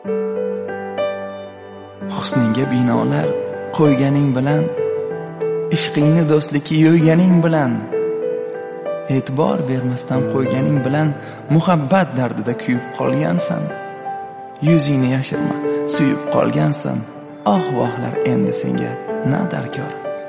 husningga binolar qo'yganing bilan, ishqingni do'stlikka yo'yganing bilan, e'tibor bermasdan qo'yganing bilan muhabbat dardida kuyib qolgansan. Yuzingni yashirma, suyib qolgansan. Vohlar endi senga na darkor.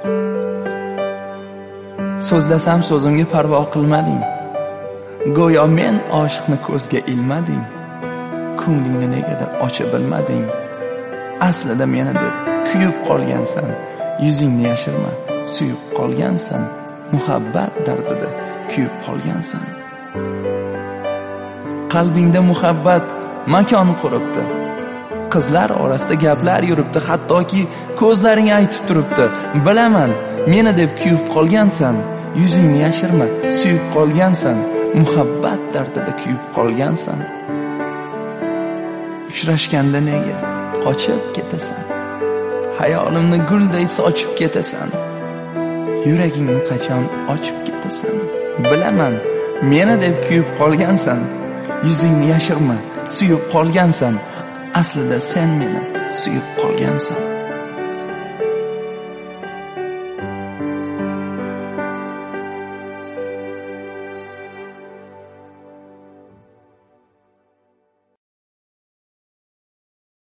So'zlasam so'zimga parvo qilmading. Go'yo men oshiqni ko'zga ilmading. Ko'nglingni negadir ocha bilmading. Aslida meni deb kuyib qolgansan. Yuzingni yashirma, suyib qolgansan. Muhabbat dardida kuyib qolgansan. Qalbingda muhabbat makon quribdi. Qizlar orasida gaplar yuribdi, hattoki ko'zlaring aytib turibdi. Bilaman, meni deb kuyib qolgansan. Yuzingni yashirma, suyib qolgansan. Muhabbat dardida kuyib qolgansan. Uchrashganda nega qochib ketasan? Hayolimni gulday sochib ketasan. Yuragingni qachon ochib ketasan? Bilaman, meni deb kuyib qolgansan. Yuzingni yashirma, suyib qolgansan. Aslida sen meni suyib qolgansan.